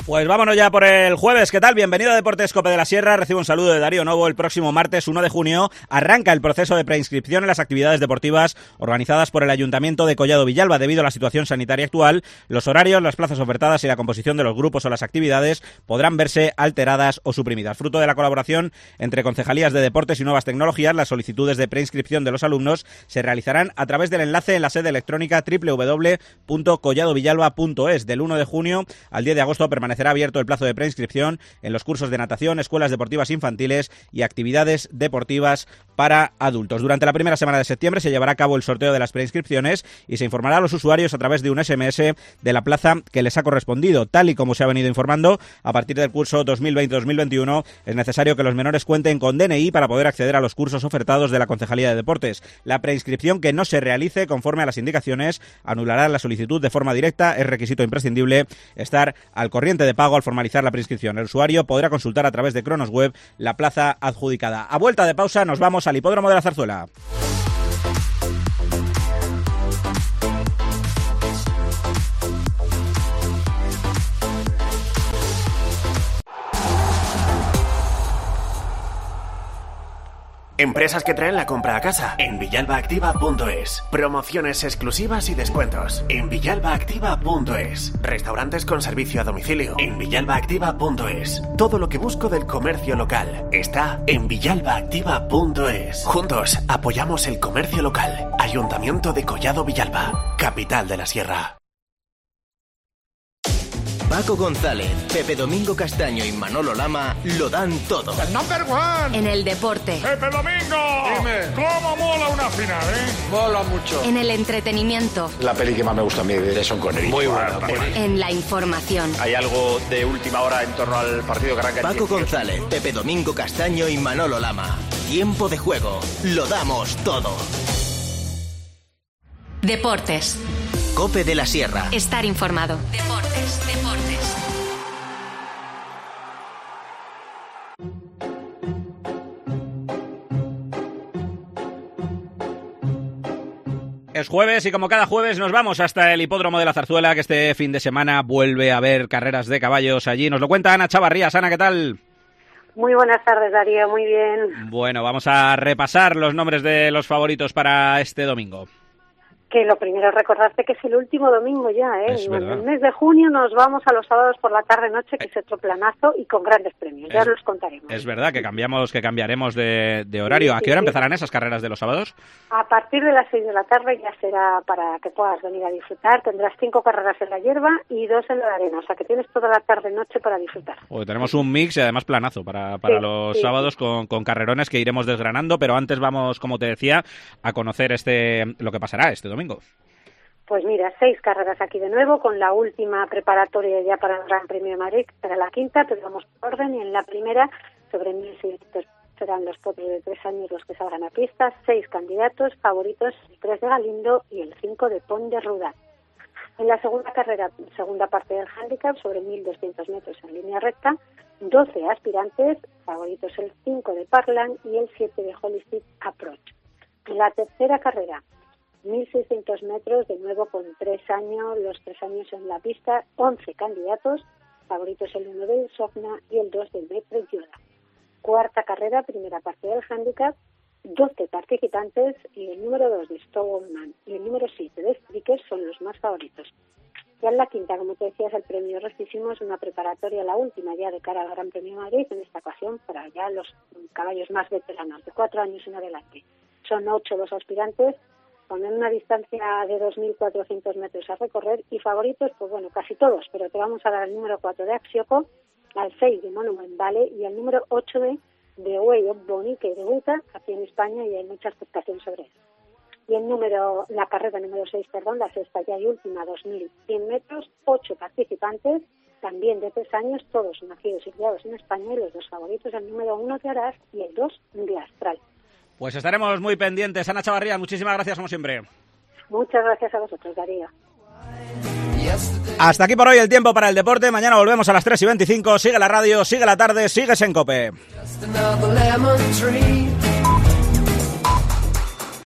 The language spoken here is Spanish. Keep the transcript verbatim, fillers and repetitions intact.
Pues vámonos ya por el jueves. ¿Qué tal? Bienvenido a Deportes Cope de la Sierra. Recibo un saludo de Darío Novo. El próximo martes uno de junio arranca el proceso de preinscripción en las actividades deportivas organizadas por el Ayuntamiento de Collado Villalba. Debido a la situación sanitaria actual, los horarios, las plazas ofertadas y la composición de los grupos o las actividades podrán verse alteradas o suprimidas. Fruto de la colaboración entre Concejalías de Deportes y Nuevas Tecnologías, las solicitudes de preinscripción de los alumnos se realizarán a través del enlace en la sede electrónica doble u doble u doble u punto collado villalba punto es. Del uno de junio al diez de agosto permanecerá Será abierto el plazo de preinscripción en los cursos de natación, escuelas deportivas infantiles y actividades deportivas para adultos. Durante la primera semana de septiembre se llevará a cabo el sorteo de las preinscripciones y se informará a los usuarios a través de un ese eme ese de la plaza que les ha correspondido. Tal y como se ha venido informando, a partir del curso dos mil veinte dos mil veintiuno es necesario que los menores cuenten con de ene i para poder acceder a los cursos ofertados de la Concejalía de Deportes. La preinscripción que no se realice conforme a las indicaciones anulará la solicitud de forma directa. Es requisito imprescindible estar al corriente de pago al formalizar la preinscripción. El usuario podrá consultar a través de Cronos Web la plaza adjudicada. A vuelta de pausa nos vamos al Hipódromo de la Zarzuela. Empresas que traen la compra a casa en villalba activa punto es. Promociones exclusivas y descuentos en villalba activa punto es. Restaurantes con servicio a domicilio en villalba activa punto es. Todo lo que busco del comercio local está en villalba activa punto es. Juntos apoyamos el comercio local. Ayuntamiento de Collado Villalba, capital de la Sierra. Paco González, Pepe Domingo Castaño y Manolo Lama lo dan todo. ¡El number one! En el deporte. ¡Pepe Domingo! Dime. ¿Cómo mola una final, eh? Mola mucho. En el entretenimiento. La peli que más me gusta a mí de Sean Connery. Muy buena. En la información. Hay algo de última hora en torno al partido que arranca. Paco González, Pepe Domingo Castaño y Manolo Lama. Tiempo de juego. Lo damos todo. Deportes. Cope de la Sierra. Estar informado. Deportes, deportes. Es jueves y como cada jueves nos vamos hasta el Hipódromo de la Zarzuela, que este fin de semana vuelve a haber carreras de caballos allí. Nos lo cuenta Ana Chavarrías. Ana, ¿qué tal? Muy buenas tardes, Darío. Muy bien. Bueno, vamos a repasar los nombres de los favoritos para este domingo. Que lo primero es recordarte que es el último domingo ya, ¿eh? Es en verdad. el mes de junio nos vamos a los sábados por la tarde-noche, que es otro planazo y con grandes premios. Ya es, los contaremos. Es verdad que cambiamos, que cambiaremos de, de horario. Sí, ¿A qué hora sí, empezarán esas carreras de los sábados? A partir de las seis de la tarde ya será para que puedas venir a disfrutar. Tendrás cinco carreras en la hierba y dos en la arena, o sea que tienes toda la tarde-noche para disfrutar. Pues tenemos un mix y además planazo para, para sí, los sí, sábados sí. Con, con carrerones que iremos desgranando, pero antes vamos, como te decía, a conocer este lo que pasará este domingo. Pues mira, seis carreras aquí de nuevo, con la última preparatoria ya para el Gran Premio de Madrid, para la quinta, pero vamos por orden, y en la primera, sobre mil seiscientos, serán los potros de tres años los que salgan a pista, seis candidatos, favoritos, el tres de Galindo y el cinco de Pont de Rudat. En la segunda carrera, segunda parte del handicap, sobre mil doscientos metros en línea recta, doce aspirantes, favoritos el cinco de Parlan y el siete de Holistic Approach. En la tercera carrera, mil seiscientos metros, de nuevo con tres años, los tres años en la pista, once candidatos, favoritos el uno del Sogna y el dos del Metro Yoda. Cuarta carrera, primera parte del handicap, doce participantes y el número dos de Stoneman y el número siete de Striker son los más favoritos. Ya en la quinta, como te decías, el premio Restísimo es una preparatoria, la última ya de cara al Gran Premio de Madrid, en esta ocasión para ya los caballos más veteranos, de cuatro años en adelante. Son ocho los aspirantes, con una distancia de dos mil cuatrocientos metros a recorrer, y favoritos, pues bueno, casi todos, pero te vamos a dar el número cuatro de Axioco, al seis de Monument Valley y al número ocho de The Way of Bonnie, que debuta aquí en España y hay mucha expectación sobre él. Y el número, la carrera número seis, perdón, la sexta ya y última, dos mil cien metros, ocho participantes, también de tres años, todos nacidos y criados en España, y los dos favoritos, el número uno de Arás y el dos de Astral. Pues estaremos muy pendientes. Ana Chavarría, muchísimas gracias como siempre. Muchas gracias a vosotros, Darío. Hasta aquí por hoy el tiempo para el deporte. Mañana volvemos a las tres y veinticinco. Sigue la radio, sigue la tarde, sigues en COPE.